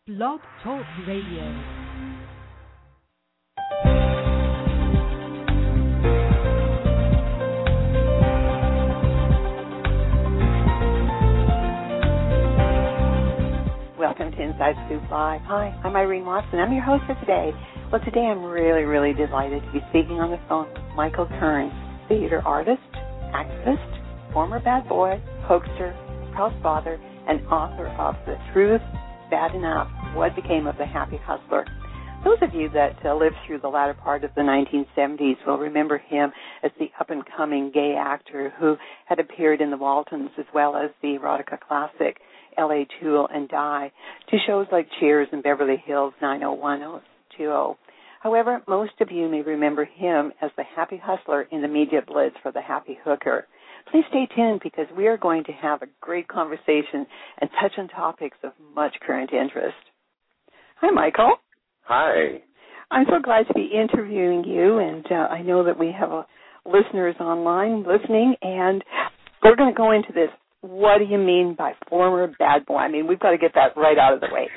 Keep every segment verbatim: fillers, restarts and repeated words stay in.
Blog Talk Radio. Welcome to Inside Scoop Live. Hi, I'm Irene Watson. I'm your host for today. Well, today I'm really, really delighted to be speaking on the phone with Michael Kearns, theater artist, activist, former bad boy, hoaxer, proud father, and author of The Truth, Bad Enough, What Became of the Happy Hustler. Those of you that uh, lived through the latter part of the nineteen seventies will remember him as the up-and-coming gay actor who had appeared in The Waltons as well as the erotica classic L A Tool and Die, to shows like Cheers and Beverly Hills nine oh one oh two oh. However, most of you may remember him as the Happy Hustler in the media blitz for The Happy Hooker. Please stay tuned because we are going to have a great conversation and touch on topics of much current interest. Hi, Michael. Hi. I'm so glad to be interviewing you, and uh, I know that we have uh, listeners online listening, and we're going to go into this. What do you mean by former bad boy? I mean, we've got to get that right out of the way.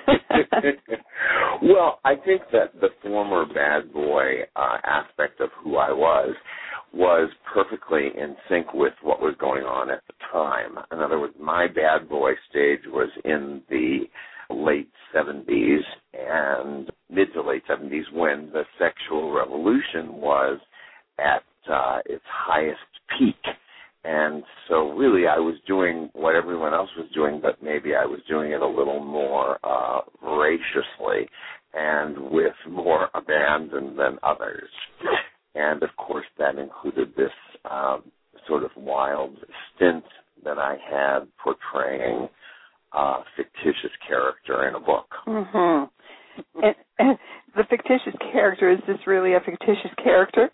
Well, I think that the former bad boy uh, aspect of who I was was perfectly in sync with what was going on at the time. In other words, my bad boy stage was in the late seventies and mid to late seventies when the sexual revolution was at uh, its highest peak. And so really I was doing what everyone else was doing, but maybe I was doing it a little more uh, voraciously and with more abandon than others. And, of course, that included this um, sort of wild stint that I had portraying a fictitious character in a book. Mm-hmm. And, and the fictitious character, is this really a fictitious character?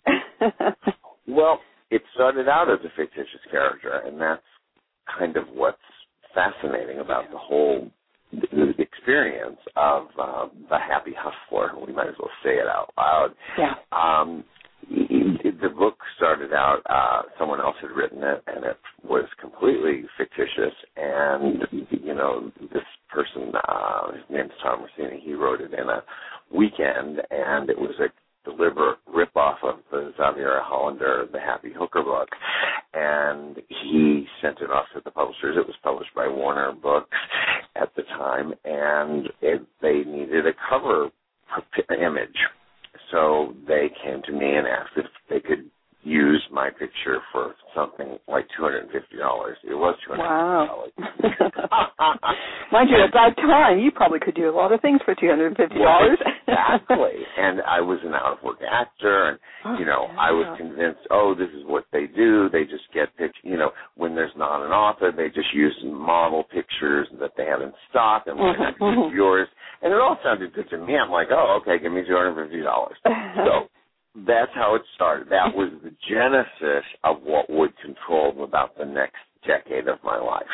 Well, it started out as a fictitious character, and that's kind of what's fascinating about the whole the experience of uh, the Happy Hustler. We might as well say it out loud. Yeah. Um, the book started out, uh, someone else had written it, and it was completely fictitious. And, you know, this person, uh, his name's Tom Rossini, he wrote it in a weekend, and it was a deliberate rip-off of the Xavier Hollander, The Happy Hooker book, and he sent it off to the publishers. It was published by Warner Books at the time, and it, they needed a cover image. So they came to me and asked if they could use my picture for something like two hundred fifty dollars. It was two hundred fifty dollars. Wow. Mind you, at that time, you probably could do a lot of things for two hundred fifty dollars. Well, exactly. And I was an out-of-work actor, and, oh, you know, yeah. I was convinced, oh, this is what they do. They just get, pic- you know, when there's not an author, they just use model pictures that they have in stock, and why not use yours? And it all sounded good to me. I'm like, oh, okay, give me two hundred fifty dollars. So that's how it started. That was the genesis of what would control about the next decade of my life.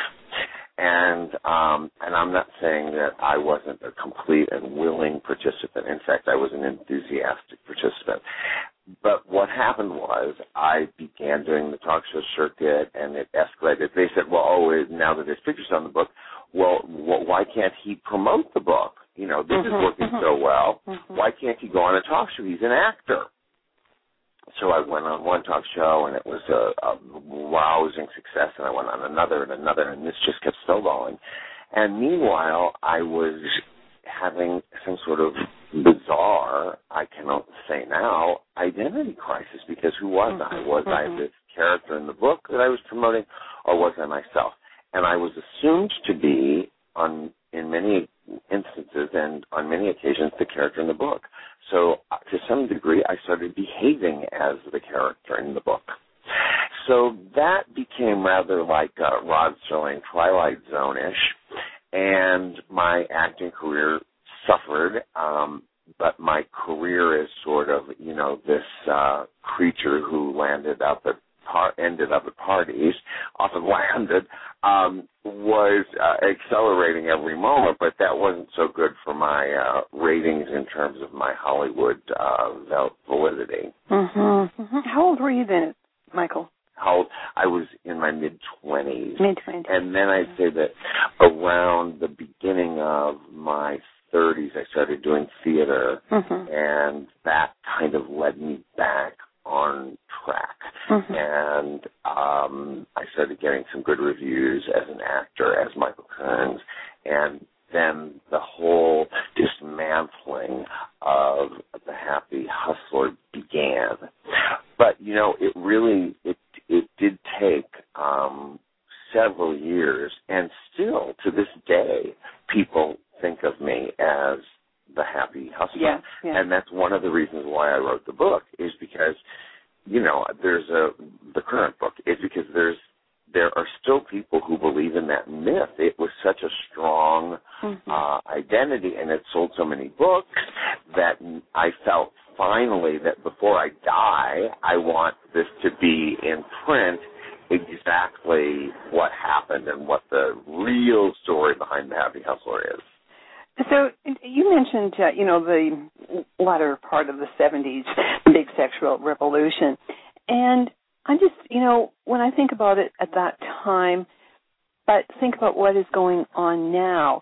And um, and I'm not saying that I wasn't a complete and willing participant. In fact, I was an enthusiastic participant. But what happened was I began doing the talk show circuit, and it escalated. They said, well, oh, now that there's pictures on the book, well, why can't he promote the book? You know, this mm-hmm, is working mm-hmm. so well. Mm-hmm. Why can't he go on a talk show? He's an actor. So I went on one talk show, and it was a, a rousing success, and I went on another and another, and this just kept snowballing. And meanwhile, I was having some sort of bizarre, I cannot say now, identity crisis, because who was mm-hmm. I? Was mm-hmm. I this character in the book that I was promoting, or was I myself? And I was assumed to be, on in many instances and on many occasions, the character in the book. So uh, to some degree, I started behaving as the character in the book. So that became rather like uh, Rod Serling Twilight Zone-ish, and my acting career suffered, um, but my career as sort of, you know, this uh, creature who landed up at par- ended up at parties, often landed, um, was uh, accelerating every moment, but that wasn't so good for my uh, ratings in terms of my Hollywood uh, validity. Mm-hmm. Mm-hmm. How old were you then, Michael? How old? I was in my mid-twenties. Mid-twenties. And then I'd say that around the beginning of my started doing theater, mm-hmm. and that kind of led me back on track. Mm-hmm. And um, I started getting some good reviews as an actor, as Michael Kearns, and then the whole dismantling of the Happy Hustler began. But, you know, it really, it it did take um, several years, and still to this day, people think of me as the Happy Hustler. Yeah, yeah. And that's one of the reasons why I wrote the book, is because, you know, there's a, the current book is because there's, there are still people who believe in that myth. It was such a strong mm-hmm. uh, identity, and it sold so many books that I felt finally that before I die, I want this to be in print exactly what happened and what the real story behind the Happy Hustler is. So you mentioned, uh, you know, the latter part of the seventies, big sexual revolution. And I just, you know, when I think about it at that time, but think about what is going on now,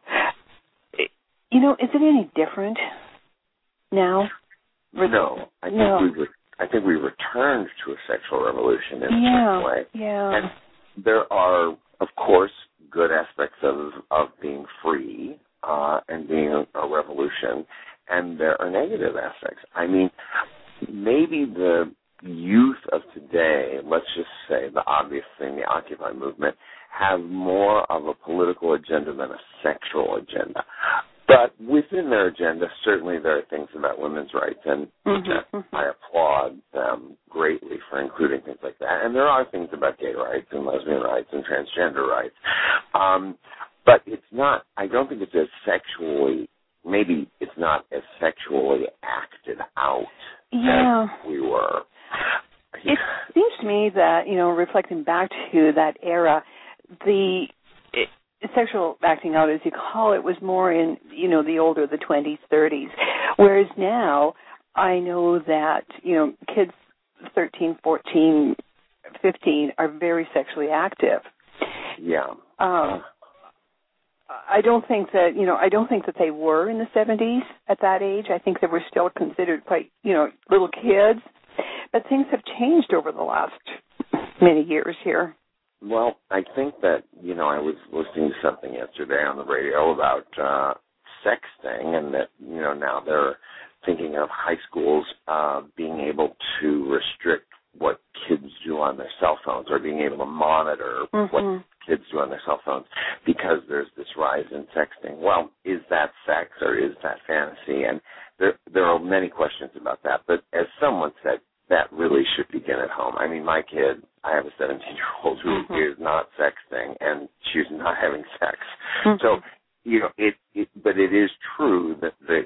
you know, is it any different now? No. I think, no. we, re- I think we returned to a sexual revolution in yeah, a certain way. Yeah. And there are, of course, good aspects of, of being free uh, and being a, a revolution, and there are negative aspects. I mean, maybe the youth of today, let's just say the obvious thing, the Occupy movement, have more of a political agenda than a sexual agenda. But within their agenda, certainly there are things about women's rights, and mm-hmm, mm-hmm. I applaud them greatly for including things like that. And there are things about gay rights and lesbian rights and transgender rights. Um, but it's not, I don't think it's as sexually, maybe it's not as sexually acted out yeah. as we were. It seems to me that, you know, reflecting back to that era, the it, sexual acting out, as you call it, was more in, you know, the older, the twenties, thirties. Whereas now, I know that, you know, kids thirteen, fourteen, fifteen are very sexually active. Yeah. Um, I don't think that, you know, I don't think that they were in the seventies at that age. I think they were still considered quite, you know, little kids. But things have changed over the last many years here. Well, I think that, you know, I was listening to something yesterday on the radio about uh, sexting, and that, you know, now they're thinking of high schools uh, being able to restrict what kids do on their cell phones, or being able to monitor mm-hmm. what kids do on their cell phones, because there's this rise in sexting. Well, is that sex or is that fantasy? And there there are many questions about that. But as someone said, that really should begin at home. I mean, my kid, I have a seventeen-year-old who mm-hmm. is not sexting, and she's not having sex. Mm-hmm. So, you know, it, it. But it is true that the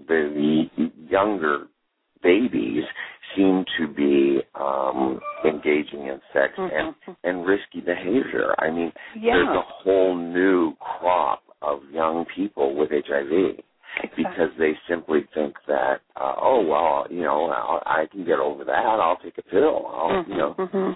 the younger babies seem to be um, engaging in sex mm-hmm. and, and risky behavior. I mean, yeah. there's a whole new crop of young people with H I V exactly. because they simply think that, uh, oh, well, you know, I'll, I can get over that. I'll take a pill. I'll, mm-hmm. you know. Mm-hmm.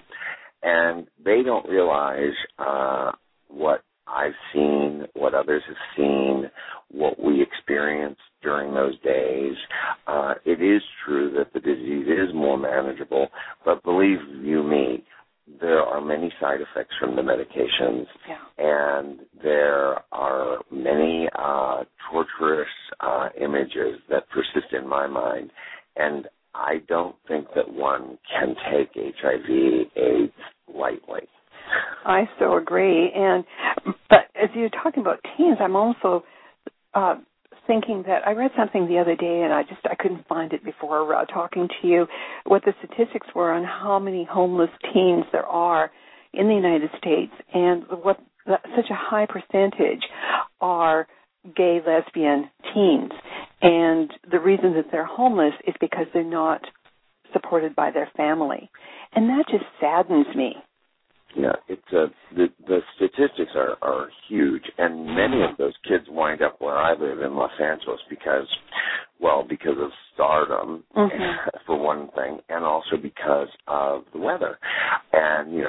And they don't realize uh, what I've seen, what others have seen, what we experienced during those days. Uh, it is true that the disease is more manageable, but believe you me, there are many side effects from the medications, yeah. and there are many uh, torturous uh, images that persist in my mind, and I don't think that one can take H I V AIDS lightly. I so agree. And but as you're talking about teens, I'm also uh, thinking that I read something the other day, and I just I couldn't find it before uh, talking to you, what the statistics were on how many homeless teens there are in the United States, and what the, such a high percentage are gay, lesbian teens. And the reason that they're homeless is because they're not supported by their family. And that just saddens me. Yeah, it's a, the the statistics are, are huge, and many of those kids wind up where I live in Los Angeles because, well, because of stardom, mm-hmm. for one thing, and also because of the weather. And, you know,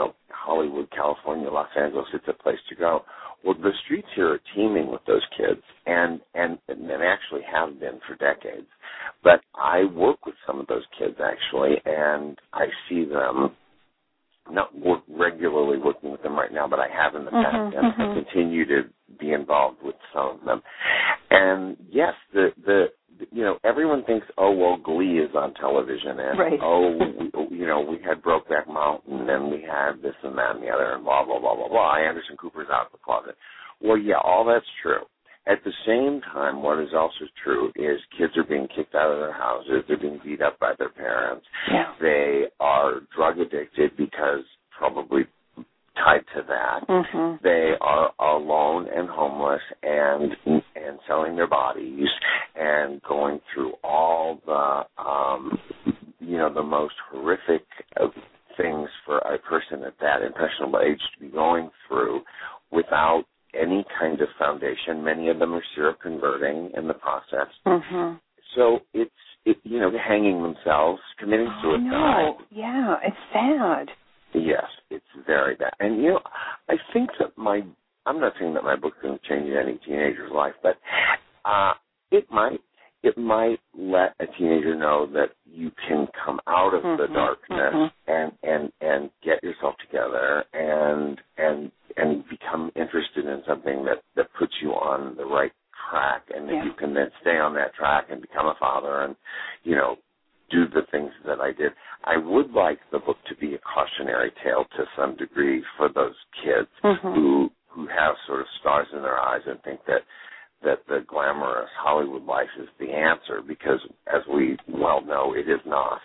Hollywood, California, Los Angeles, it's a place to go. Well, the streets here are teeming with those kids, and, and, and actually have been for decades. But I work with some of those kids, actually, and I see them, not work regularly working with them right now, but I have in the past, mm-hmm, and mm-hmm. I continue to be involved with some of them. And, yes, the the you know, everyone thinks, oh, well, Glee is on television, and, right. oh, we, you know, we had Brokeback Mountain, and we had this and that and the other, and blah, blah, blah, blah, blah. Anderson Cooper's out of the closet. Well, yeah, all that's true. At the same time, what is also true is kids are being kicked out of their houses. They're being beat up by their parents. Yeah. They are drug addicted because probably tied to that. Mm-hmm. They are alone and homeless and and selling their bodies and going through all the, um, you know, the most horrific of things for a person at that impressionable age to be going through without any kind of foundation. Many of them are seroconverting in the process. Mm-hmm. So it's, it, you know, hanging themselves, committing suicide. No. Yeah, it's sad. Yes, it's very bad. And, you know, I think that my, I'm not saying that my book's going to change any teenager's life, but uh, it might. It might let a teenager know that you can come out of mm-hmm, the darkness mm-hmm. and, and, and get yourself together and and and become interested in something that, that puts you on the right track, and that yeah. you can then stay on that track and become a father and, you know, do the things that I did. I would like the book to be a cautionary tale to some degree for those kids mm-hmm. who who have sort of stars in their eyes and think that that the glamorous Hollywood life is the answer, because, as we well know, it is not.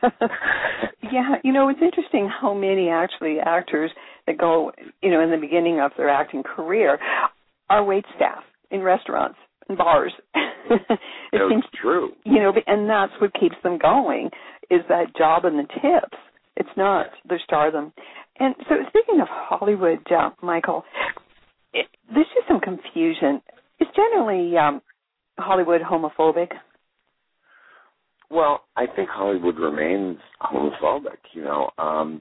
Yeah, you know, it's interesting how many actually actors that go, you know, in the beginning of their acting career are wait staff in restaurants and bars. it That's seems, true. You know, and that's what keeps them going, is that job and the tips. It's not their stardom. And so, speaking of Hollywood, uh, Michael, it, there's just some confusion. Is generally um, Hollywood homophobic? Well, I think Hollywood remains homophobic, you know. Um,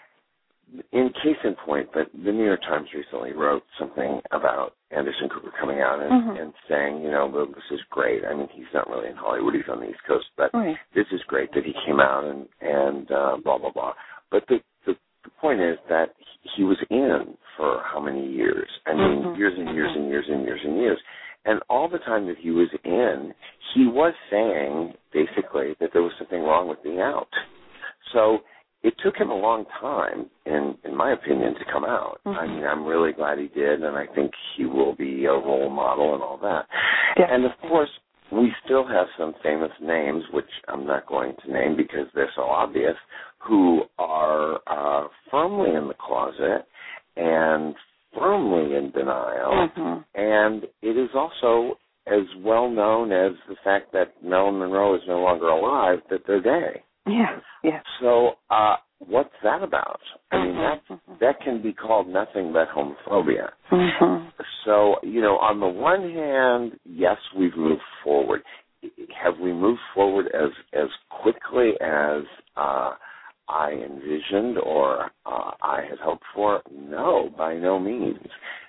in case in point, but the New York Times recently wrote something about Anderson Cooper coming out and, mm-hmm. and saying, you know, well, this is great. I mean, he's not really in Hollywood. He's on the East Coast. But right. this is great that he came out and, and uh, blah, blah, blah. But the, the, the point is that he was in for how many years? I mean, mm-hmm. years and years and years and years and years. And all the time that he was in, he was saying, basically, that there was something wrong with being out. So it took him a long time, in in my opinion, to come out. Mm-hmm. I mean, I'm really glad he did, and I think he will be a role model and all that. Yeah. And, of course, we still have some famous names, which I'm not going to name because they're so obvious, who are uh, firmly in the closet and firmly in denial. Mm-hmm. And it is also as well known as the fact that Marilyn Monroe is no longer alive that they're gay. Yeah, yeah. So uh, what's that about? I mean, mm-hmm. that, that can be called nothing but homophobia. Mm-hmm. So, you know, on the one hand, yes, we've moved forward. Have we moved forward as, as quickly as uh, I envisioned or uh, I had hoped for? No, by no means.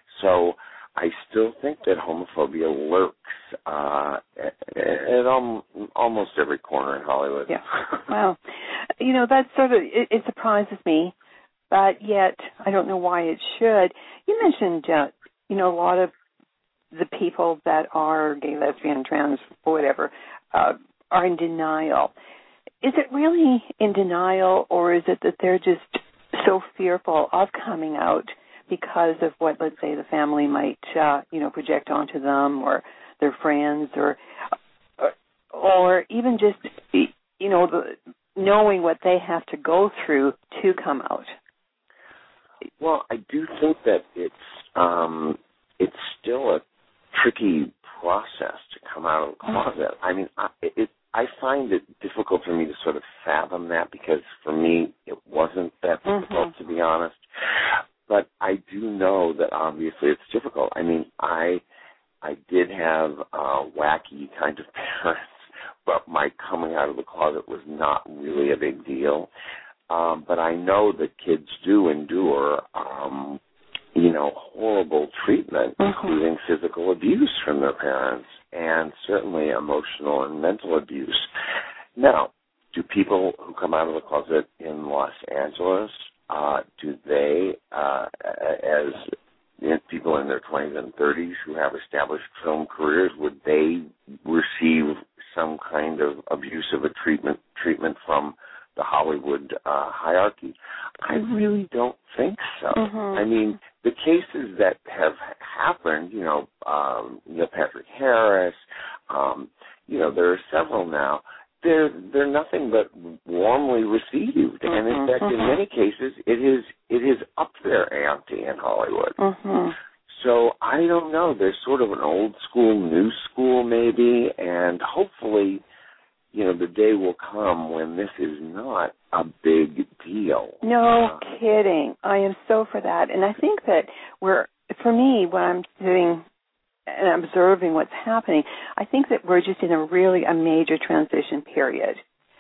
So I still think that homophobia lurks uh, at, at al- almost every corner in Hollywood. Yeah. Wow. You know, that sort of, it, it surprises me, but yet I don't know why it should. You mentioned, uh, you know, a lot of the people that are gay, lesbian, trans, or whatever, uh, are in denial. Is it really in denial, or is it that they're just so fearful of coming out because of what, let's say, the family might, uh, you know, project onto them, or their friends, or, or, or even just, you know, the, knowing what they have to go through to come out? Well, I do think that it's um, it's still a tricky process to come out of the closet. I mean, I, it, I find it difficult for me to sort of fathom that, because for me it wasn't that difficult, mm-hmm. to be honest. But I do know that obviously it's difficult. I mean, I I did have uh, wacky kind of parents, but my coming out of the closet was not really a big deal. um, but I know that kids do endure, um, you know, horrible treatment, mm-hmm. including physical abuse from their parents, and certainly emotional and mental abuse. Now, do people who come out of the closet in Los Angeles, uh, do they, uh, as people in their twenties and thirties who have established film careers, would they receive some kind of abusive treatment treatment from the Hollywood uh, hierarchy? I really don't think so. Mm-hmm. I mean, the cases that have happened, you know, um, Neil Patrick Harris, um, you know, there are several now. They're they're nothing but warmly received, mm-hmm. and in fact, mm-hmm. in many cases, it is it is up their ante in Hollywood. Mm-hmm. So I don't know. There's sort of an old school, new school, maybe, and hopefully, you know, the day will come when this is not a big deal. No uh, kidding. I am so for that, and I think that we're, for me, when I'm doing and observing what's happening, I think that we're just in a really a major transition period.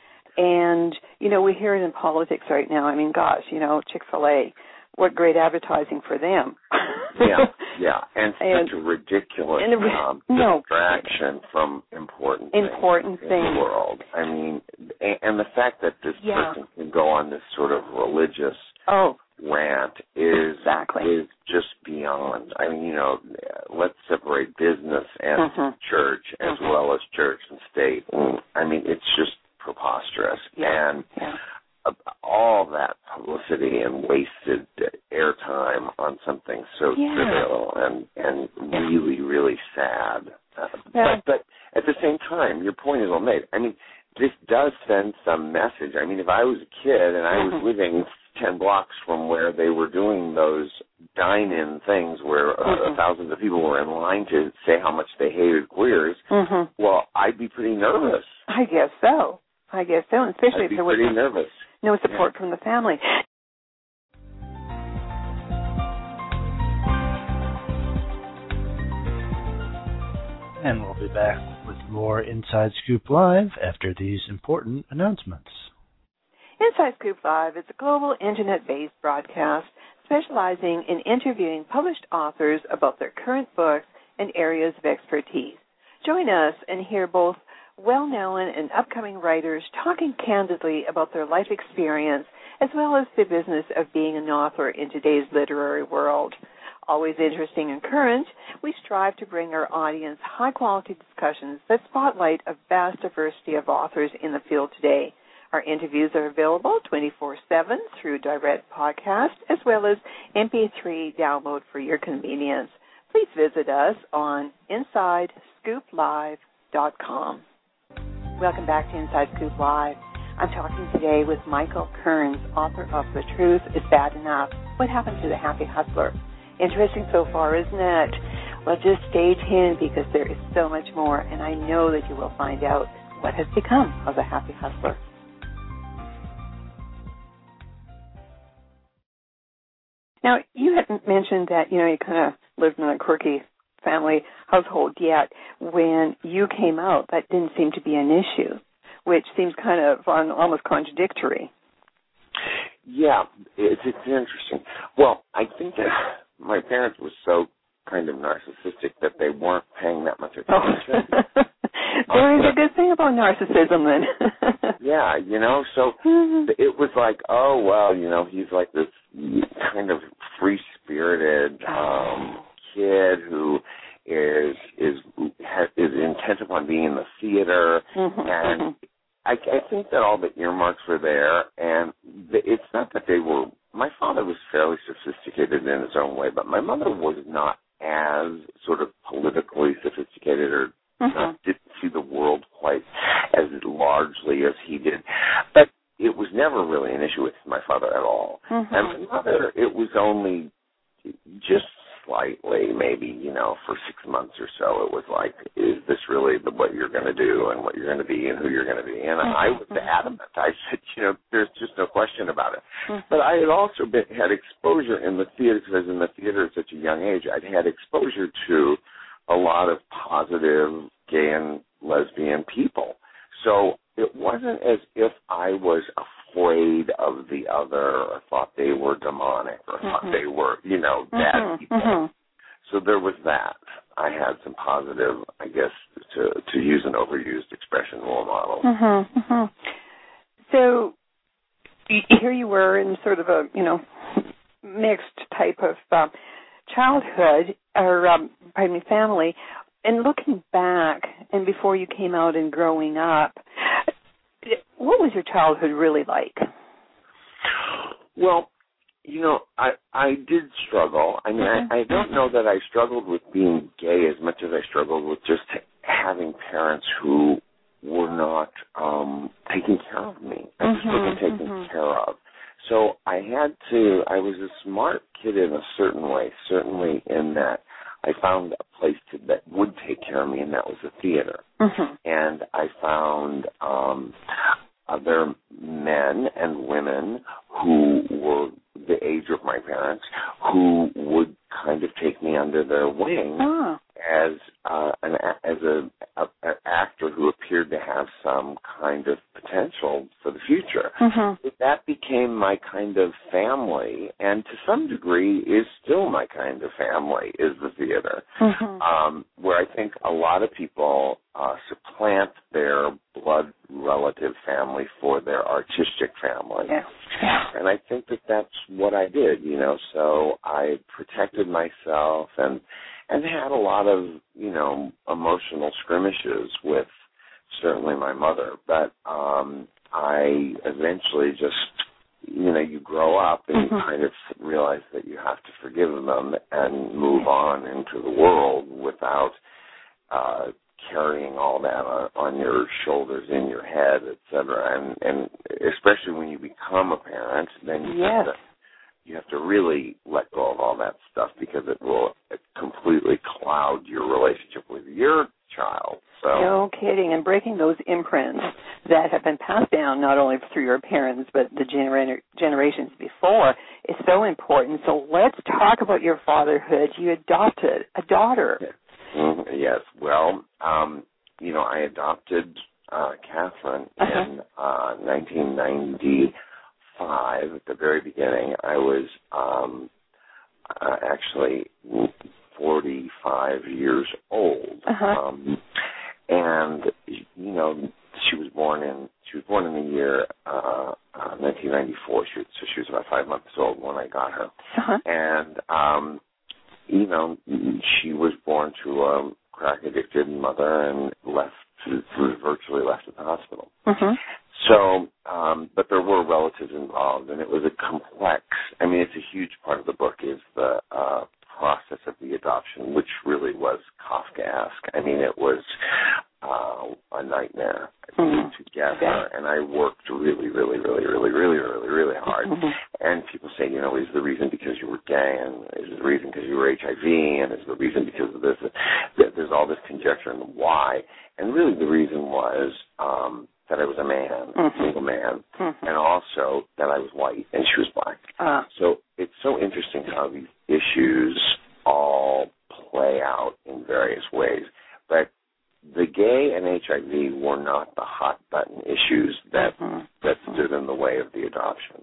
And, you know, we hear it in politics right now. I mean, gosh, you know, Chick-fil-A, what great advertising for them. yeah, yeah, and, and such a ridiculous and, um, no, distraction from important things important in things. the world. I mean, and, and the fact that this yeah. person can go on this sort of religious oh. rant is exactly. is just beyond. I mean, you know, let's separate business and mm-hmm. church as mm-hmm. well as church and state. And, I mean, it's just preposterous. Yeah. And yeah. uh, all that publicity and wasted airtime on something so yeah. trivial and, and yeah. really, really sad. Uh, yeah. but, but at the same time, your point is well made. I mean, this does send some message. I mean, if I was a kid and I was mm-hmm. living ten blocks from where they were doing those dine-in things where uh, mm-hmm. thousands of people were in line to say how much they hated queers, mm-hmm. well, I'd be pretty nervous. I guess so. I guess so, and especially I'd if there was was nervous. no support yeah. from the family. And we'll be back with more Inside Scoop Live after these important announcements. Inside Scoop Live is a global internet-based broadcast specializing in interviewing published authors about their current books and areas of expertise. Join us and hear both well-known and upcoming writers talking candidly about their life experience as well as the business of being an author in today's literary world. Always interesting and current, we strive to bring our audience high-quality discussions that spotlight a vast diversity of authors in the field today. Our interviews are available twenty-four seven through direct podcast as well as M P three download for your convenience. Please visit us on inside scoop live dot com. Welcome back to Inside Scoop Live. I'm talking today with Michael Kearns, author of The Truth is Bad Enough, What Happened to the Happy Hustler. Interesting so far, isn't it? Well, just stay tuned because there is so much more, and I know that you will find out what has become of the Happy Hustler. Now, you had mentioned that, you know, you kind of lived in a quirky family household, yet when you came out, that didn't seem to be an issue, which seems kind of um, almost contradictory. Yeah, it's, it's interesting. Well, I think that my parents were so kind of narcissistic that they weren't paying that much attention. Oh. There is a good thing about narcissism then. Yeah, you know, so it was like, oh, well, you know, he's like this kind of free-spirited um, kid who is is is intent upon being in the theater, mm-hmm, and mm-hmm. I, I think that all the earmarks were there, and it's not that they were. My father was fairly sophisticated in his own way, but my mother was not as sort of politically sophisticated or mm-hmm. not, didn't see the world quite as largely as he did. But it was never really an issue with my father at all. Mm-hmm. And my mother, it was only just slightly, maybe, you know, for six months or so, it was like, is this really the, what you're going to do and what you're going to be and who you're going to be? And mm-hmm. I was adamant. I said, you know, there's just no question about it. Mm-hmm. But I had also been, had exposure in the theater, because I was in the theater at such a young age. I'd had exposure to a lot of positive gay and lesbian people. So it wasn't as if I was afraid of the overused expression, role models. Mm-hmm, mm-hmm. So here you were in sort of a, you know, mixed type of uh, childhood, or, um, pardon me, family. And looking back, and before you came out and growing up, what was your childhood really like? Well, you know, I I did struggle. I mean, I, I don't know that I struggled with being gay as much as I struggled with just having parents who were not um, taking care of me. I just mm-hmm, wasn't taken mm-hmm. care of. So I had to, I was a smart kid in a certain way, certainly in that I found a place to, that would take care of me, and that was the theater. Mm-hmm. And I found um, other men and women who were the age of my parents who would kind of take me under their wing oh. as uh, an as a, a an actor who appeared to have some kind of potential for the future. Mm-hmm. That became my kind of family, and to some degree is still my kind of family, is the theater, mm-hmm. um, where I think a lot of people uh, supplant their blood relative family for their artistic family. Yeah. Yeah. And I think that that's what I did, you know, so I protected myself and and had a lot of, you know, emotional skirmishes with certainly my mother. But um, I eventually just, you know, you grow up and mm-hmm. you kind of realize that you have to forgive them and move on into the world without uh, carrying all that on, on your shoulders, in your head, et cetera. And, and especially when you become a parent, then you yes. have to you have to really let go of all that stuff because it will completely cloud your relationship with your child. So no kidding. And breaking those imprints that have been passed down not only through your parents but the gener- generations before is so important. So let's talk about your fatherhood. You adopted a daughter. Mm-hmm. Yes. Well, um, you know, I adopted uh, Catherine uh-huh. in uh, nineteen ninety-five. At the very beginning, I was um, uh, actually forty-five years old, uh-huh. um, and you know, she was born in she was born in the year uh, uh, nineteen ninety-four. She, so she was about five months old when I got her, uh-huh. and um, you know, she was born to a crack-addicted mother and left, was virtually left at the hospital. Mm-hmm. So, um, but there were relatives involved, and it was a complex, I mean, it's a huge part of the book is the uh, process of the adoption, which really was Kafkaesque. I mean, it was uh, a nightmare mm-hmm. to get her, and I worked really, really, really, really, really, really, really hard. Mm-hmm. And people say, you know, is the reason because you were gay, and is the reason because you were H I V, and is the reason because of this? There's all this conjecture and why. And really the reason was um, that I was a man, mm-hmm. a single man, mm-hmm. and also that I was white and she was black. Uh. So it's so interesting how these issues all play out in various ways. But the gay and H I V were not the hot button issues that mm-hmm. that stood in the way of the adoption.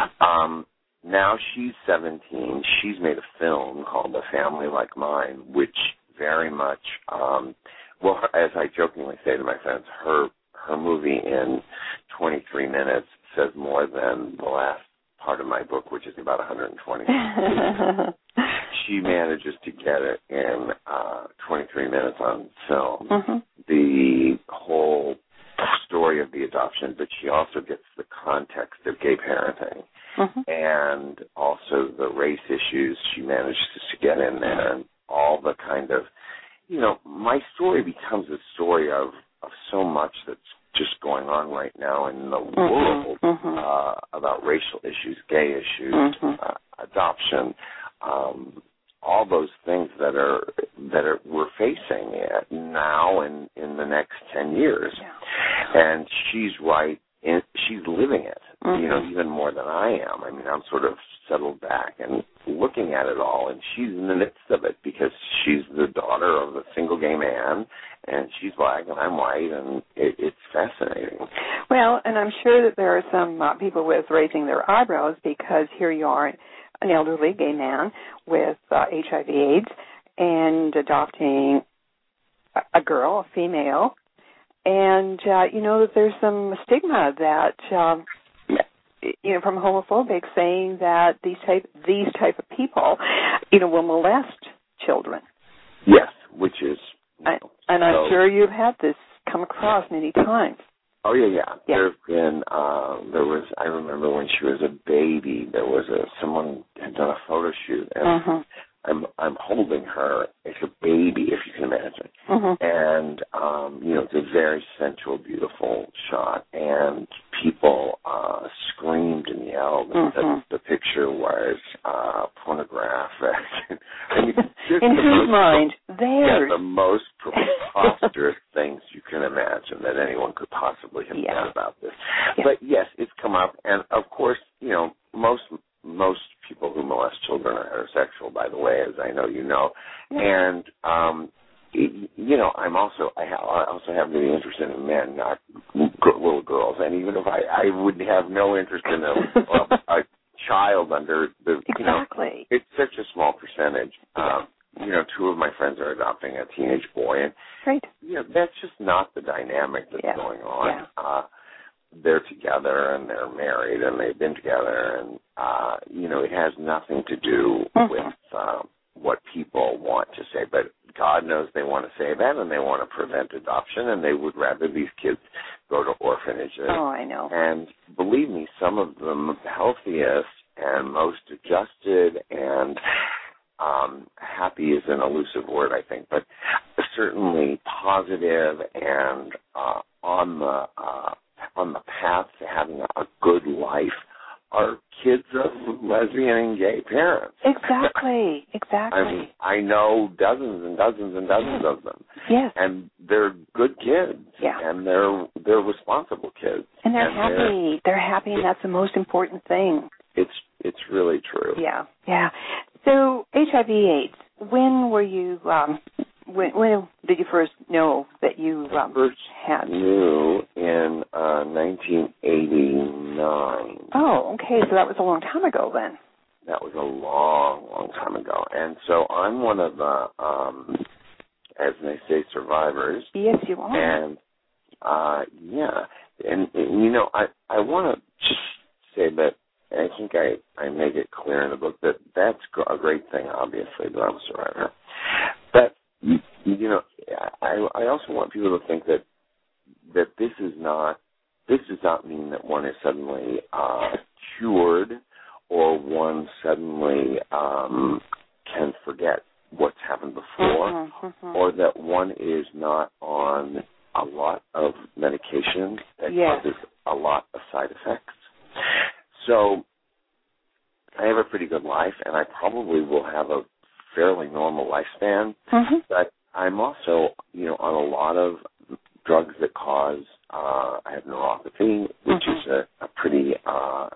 Um, now she's seventeen. She's made a film called A Family Like Mine, which very much, um, well, as I jokingly say to my friends, her her movie in twenty-three minutes says more than the last part of my book, which is about one hundred twenty minutes. She manages to get it in uh, twenty-three minutes on film. Mm-hmm. The whole story of the adoption, but she also gets the context of gay parenting mm-hmm. and also the race issues she manages to get in there, and all the kind of, you know, my story becomes a story of, of so much that's just going on right now in the mm-hmm. world mm-hmm. uh, about racial issues, gay issues, mm-hmm. uh, adoption, um, all those things that are that are, we're facing now and in the next ten years. Yeah. And she's right. In, she's living it, mm-hmm. you know, even more than I am. I mean, I'm sort of settled back and looking at it all, and she's in the midst of it because she's the daughter of a single gay man, and she's black and I'm white, and it, it's fascinating. Well, and I'm sure that there are some uh, people with raising their eyebrows because here you are, an elderly gay man with uh, H I V AIDS and adopting a, a girl, a female, and uh, you know that there's some stigma that um, you know from homophobics saying that these type these type of people, you know, will molest children. Yes, which is. You know, I, and I'm so, sure you've had this come across many times. Oh yeah, yeah. yeah. There have been. Uh, there was. I remember when she was a baby. There was a someone had done a photo shoot, and mm-hmm. I'm I'm holding her as a baby, if you can imagine. Mm-hmm. And um, you know, it's a very sensual, beautiful shot, and people uh, screamed and yelled, and mm-hmm. that the picture was uh, pornographic. I mean, in whose most, mind? Theirs. Yeah, the most preposterous things you can imagine that anyone could possibly have yeah. done about this. Yeah. But yes, it's come up, and of course, you know, most most people who molest children are heterosexual, by the way, as I know you know. Yeah. And um, you know, I'm also I, ha- I also have to be interested in men, not g- little girls. And even if I, I would have no interest in a, a, a child under the exactly. you know, it's such a small percentage. Yeah. Um, you know, two of my friends are adopting a teenage boy, and right. you know, that's just not the dynamic that's yeah. going on. Yeah. Uh, they're together and they're married and they've been together, and uh, you know, it has nothing to do mm-hmm. with uh, what people want to say. But God knows they want to say that, and they want to prevent adoption, and they would rather these kids go to orphanages. Oh, I know. And believe me, some of the healthiest and most adjusted and um, happy is an elusive word, I think, but certainly positive and uh, on the uh, on the path to having a good life are kids of lesbian and gay parents. Exactly, exactly. I mean, I know dozens and dozens and dozens of them. Yes. And they're good kids. Yeah. And they're they're responsible kids. And they're and happy. They're, they're happy, and that's the most important thing. It's it's really true. Yeah, yeah. So H I V AIDS, when were you, um, when, when did you first know that you um, first had? knew in uh, nineteen eighty-nine. Oh, okay. So that was a long time ago then. That was a long, long time ago. And so I'm one of the, um, as they say, survivors. Yes, you are. And, uh, yeah. And, and, you know, I, I want to just say that, and I think I, I make it clear in the book that that's a great thing, obviously, that I'm a survivor. But, you, you know, I, I also want people to think that that this is not, this does not mean that one is suddenly uh, cured or one suddenly um, can forget what's happened before, mm-hmm, mm-hmm. or that one is not on a lot of medication that yes. causes a lot of side effects. So I have a pretty good life, and I probably will have a fairly normal lifespan, mm-hmm. but I'm also, you know, on a lot of drugs that cause, uh, I have neuropathy, which mm-hmm. is a, a pretty, uh,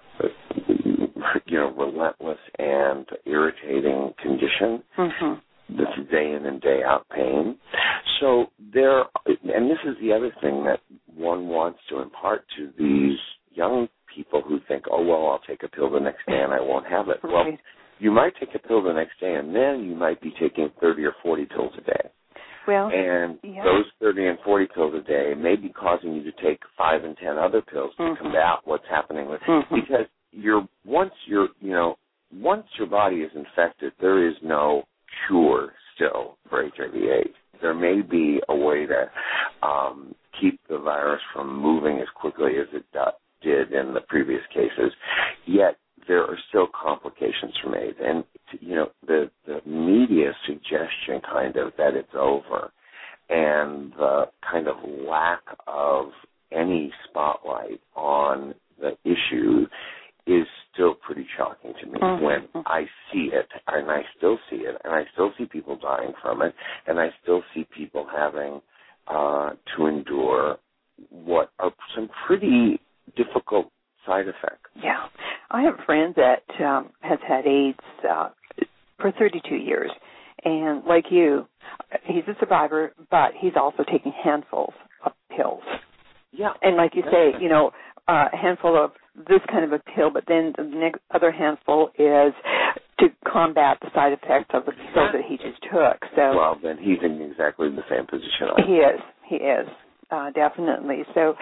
you know, relentless and irritating condition. Mm-hmm. This is day in and day out pain. So there, and this is the other thing that one wants to impart to these young people who think, oh, well, I'll take a pill the next day and I won't have it. Right. Well, you might take a pill the next day, and then you might be taking thirty or forty pills a day. Well, and yeah. those thirty and forty pills a day may be causing you to take five and ten other pills mm-hmm. to combat what's happening with mm-hmm. because you're once you're you know once your body is infected, there is no cure still for H I V AIDS. There may be a way to um, keep the virus from moving as quickly as it do- did in the previous cases, yet there are still complications from AIDS. And, you know, the, the media suggestion kind of that it's over and the kind of lack of any spotlight on the issue is still pretty shocking to me mm-hmm. when I see it, and I still see it, and I still see people dying from it, and I still see people having uh, to endure what are some pretty difficult side effects. Yeah. I have a friend that um, has had AIDS uh, for thirty-two years, and like you, he's a survivor, but he's also taking handfuls of pills. Yeah. And like you say, you know, uh, a handful of this kind of a pill, but then the next other handful is to combat the side effects of the pill that he just took. So well, then he's in exactly the same position I am. He is. He is. uh, definitely. So,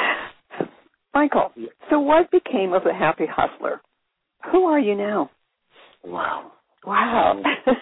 Michael, so what became of the Happy Hustler? Who are you now? Wow. Wow.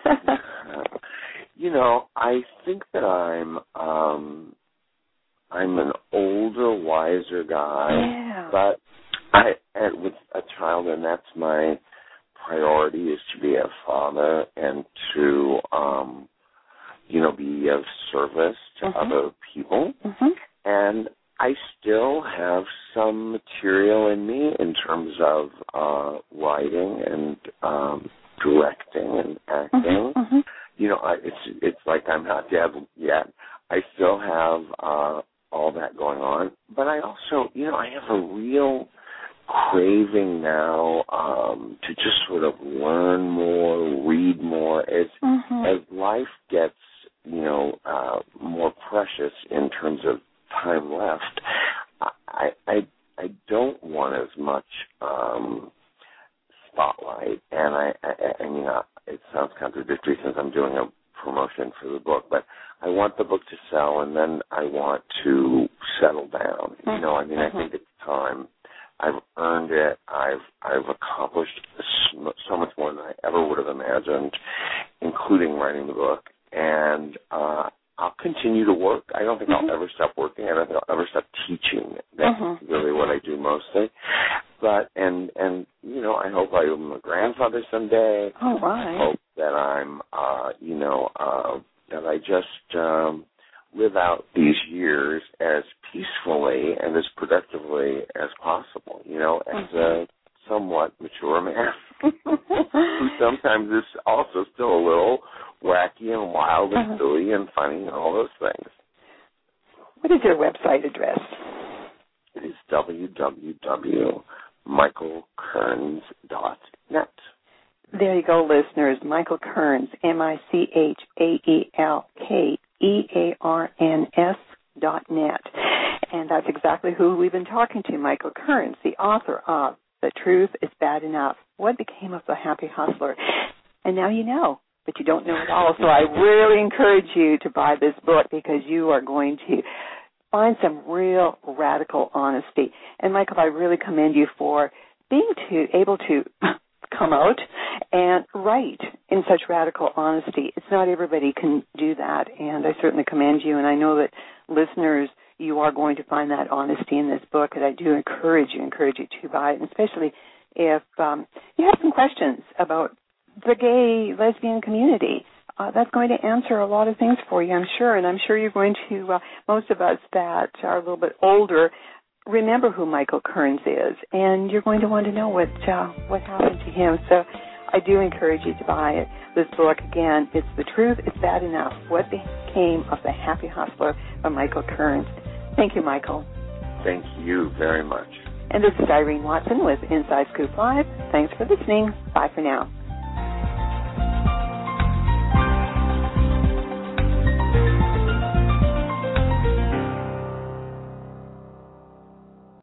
Um, you know, I think that I'm um, I'm an older, wiser guy, yeah. but I and with a child, and that's my priority, is to be a father and to um, you know, be of service to mm-hmm. other people. Mm-hmm. And I still have some material in me in terms of uh, writing and um, directing and acting. Mm-hmm. You know, I, it's it's like I'm not dead yet. I still have uh, all that going on, but I also, you know, I have a real craving now um, to just sort of learn more, read more. As mm-hmm. as life gets, you know, uh, more precious in terms of time left, I I I don't want as much um, spotlight, and I, I I mean uh, it sounds contradictory since I'm doing a promotion for the book, but I want the book to sell, and then I want to settle down. You know, I mean, mm-hmm. I think it's time. I've earned it. I've I've accomplished so much more than I ever would have imagined, including writing the book. And uh, I'll continue to work. I don't think mm-hmm. I'll ever stop working. I don't think I'll ever stop teaching. That's mm-hmm. really what I do mostly. But and and you know, I hope I'm a grandfather someday. Oh, right. I hope that I'm uh, you know uh, that I just um, live out these years as peacefully and as productively as possible. You know, as mm-hmm. a somewhat mature man who sometimes is also still a little wacky and wild and uh-huh. silly and funny and all those things. What is your website address? It is w w w dot michael kearns dot net. There you go, listeners. Michael Kearns, M I C H A E L K E A R N S dot net. And that's exactly who we've been talking to, Michael Kearns, the author of The Truth is Bad Enough. What Became of the Happy Hustler? And now you know, but you don't know it all. So I really encourage you to buy this book because you are going to find some real radical honesty. And, Michael, I really commend you for being to, able to come out and write in such radical honesty. It's not everybody can do that, and I certainly commend you. And I know that listeners, you are going to find that honesty in this book, and I do encourage you, encourage you to buy it, and especially if um, you have some questions about the gay, lesbian community. Uh, that's going to answer a lot of things for you, I'm sure, and I'm sure you're going to, uh, most of us that are a little bit older, remember who Michael Kearns is, and you're going to want to know what uh, what happened to him. So I do encourage you to buy it. This book, again, it's The Truth is Bad Enough, What Became of the Happy Hustler by Michael Kearns. Thank you, Michael. Thank you very much. And this is Irene Watson with Inside Scoop Live. Thanks for listening. Bye for now.